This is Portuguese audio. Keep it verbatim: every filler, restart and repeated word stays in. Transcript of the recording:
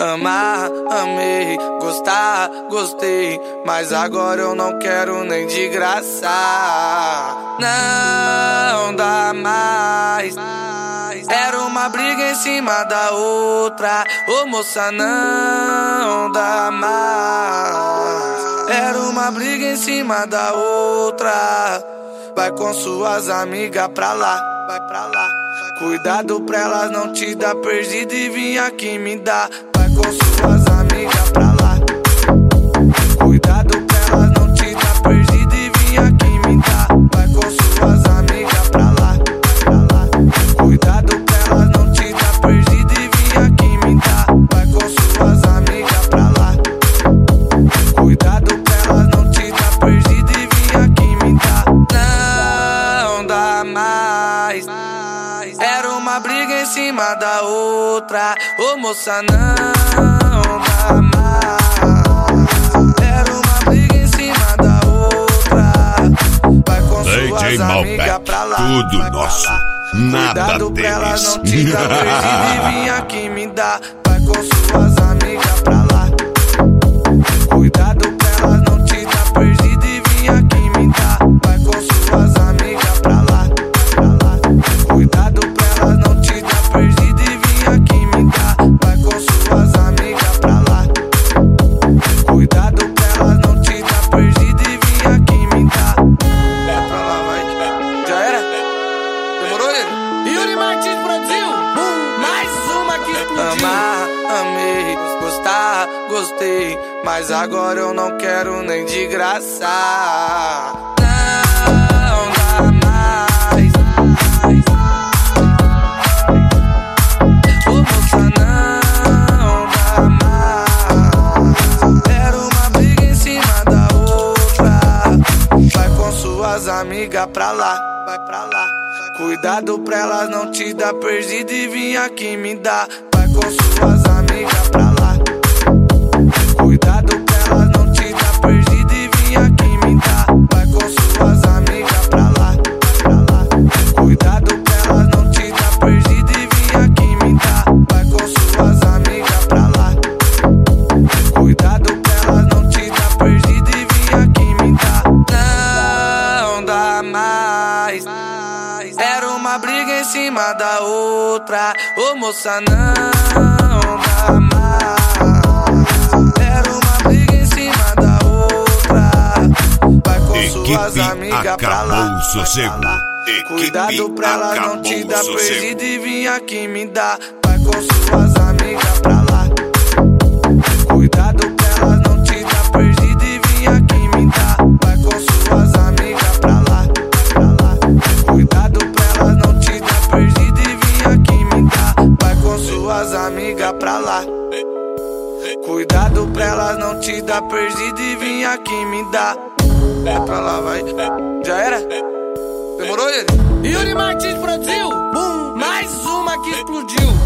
Amar, amei, gostar, gostei, mas agora eu não quero nem de graça. Não dá mais. Era uma briga em cima da outra. Ô moça, não dá mais. Era uma briga em cima da outra. Vai com suas amigas pra lá, vai pra lá. Cuidado pra elas não te dar perdido e vir aqui me dar. Vai com suas amigas pra lá. Cuidado pra elas não te dar perdido e vir aqui me dar. Vai com suas amigas pra lá, pra lá. Cuidado pra elas não te dar perdido e vir aqui me dar. Vai com suas amigas pra lá. Cuidado pra elas não te dar perdido e vir aqui me dar. Não dá mais. Era uma briga em cima da outra. Ô moça, não dá mais. Era uma briga em cima da outra. Vai com suas amigas pra lá. Tudo nosso, nada Cuidado pra elas deles. não te dar perdido e vir aqui me dar. Vai com suas amigas pra lá. Cuidado pra elas não te dar perdido e vir aqui me dar. Vai com suas amigas pra lá, pra lá. Cuidado pra elas não te dar perdido e vir aqui me dar. Vai com suas amigas pra lá. Cuidado pra elas não te dar perdido e vir aqui me dar. É pra lá, vai. Já era? Demorou, ele? Yuri Martins produziu mais uma que explodiu. Amar, amei, gostar, gostei, mas agora eu não quero nem de graça. Não dá mais. Ô moça, não dá mais. Era uma briga em cima da outra. Vai com suas amigas pra lá, vai pra lá. Cuidado pra elas não te dar perdido e vir aqui me dar. Vai com suas amigas pra lá. Cuidado pra elas não te dar perdido e vir aqui me dar. Vai com suas amigas pra lá, pra lá. Cuidado pra elas não te dar perdido e vir aqui me dar. Vai com suas amigas pra lá. Cuidado pra elas não te dar perdido e vir aqui me dar. Não dá mais. Era uma briga em cima da outra. Ô moça, não dá mais. Era uma briga em cima da outra. Vai com suas amigas pra lá, sossego. Cuidado pra elas não te dar perdido e vir aqui me dar. Vai com suas amigas pra lá. Cuidado pra elas não te dar perdido e vir aqui me dar. Vai com suas amigas pra lá, pra lá. Cuidado pra elas não te dar perdido e vir aqui me dar. Vai com suas amigas pra lá. Cuidado pra elas não te dar perdido e vir aqui me dar. É pra lá, vai. Já era? Demorou, ele? Yuri Martins produziu mais uma que explodiu.